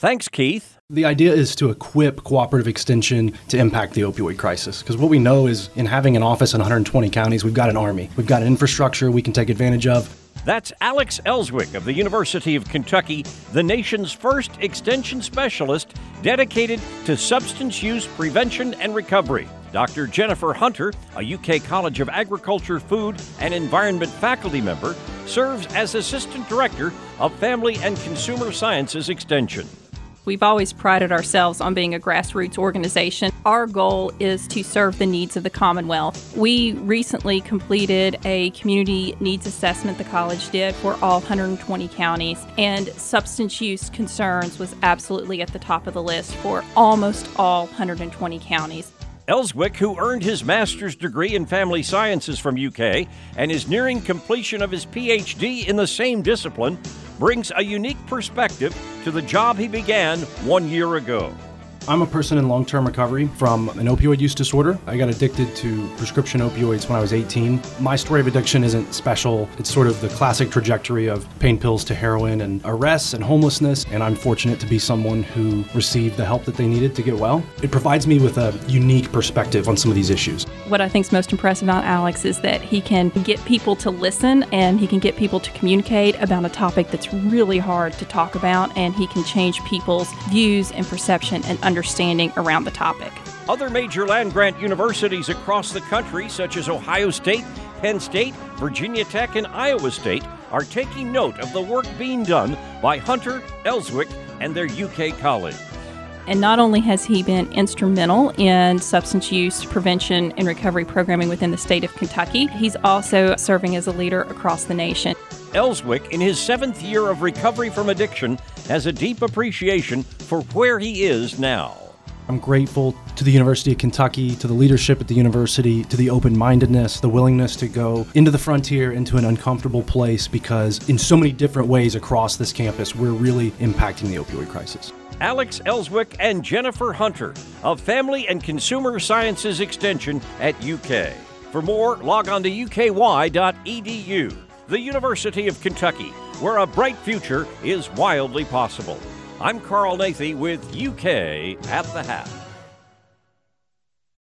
Thanks, Keith. The idea is to equip Cooperative Extension to impact the opioid crisis. Because what we know is in having an office in 120 counties, we've got an army. We've got an infrastructure we can take advantage of. That's Alex Elswick of the University of Kentucky, the nation's first extension specialist dedicated to substance use prevention and recovery. Dr. Jennifer Hunter, a UK College of Agriculture, Food, and Environment faculty member, serves as Assistant Director of Family and Consumer Sciences Extension. We've always prided ourselves on being a grassroots organization. Our goal is to serve the needs of the Commonwealth. We recently completed a community needs assessment the college did for all 120 counties, and substance use concerns was absolutely at the top of the list for almost all 120 counties. Elswick, who earned his master's degree in family sciences from UK and is nearing completion of his PhD in the same discipline, brings a unique perspective to the job he began 1 year ago. I'm a person in long-term recovery from an opioid use disorder. I got addicted to prescription opioids when I was 18. My story of addiction isn't special. It's sort of the classic trajectory of pain pills to heroin and arrests and homelessness, and I'm fortunate to be someone who received the help that they needed to get well. It provides me with a unique perspective on some of these issues. What I think is most impressive about Alex is that he can get people to listen and he can get people to communicate about a topic that's really hard to talk about, and he can change people's views and perception and understanding around the topic. Other major land-grant universities across the country, such as Ohio State, Penn State, Virginia Tech, and Iowa State, are taking note of the work being done by Hunter, Elswick, and their UK college. And not only has he been instrumental in substance use prevention and recovery programming within the state of Kentucky, he's also serving as a leader across the nation. Elswick, in his 7th year of recovery from addiction, has a deep appreciation for where he is now. I'm grateful to the University of Kentucky, to the leadership at the university, to the open-mindedness, the willingness to go into the frontier, into an uncomfortable place, because in so many different ways across this campus, we're really impacting the opioid crisis. Alex Elswick and Jennifer Hunter of Family and Consumer Sciences Extension at UK. For more, log on to uky.edu. The University of Kentucky, where a bright future is wildly possible. I'm Carl Nathy with UK at the Hat.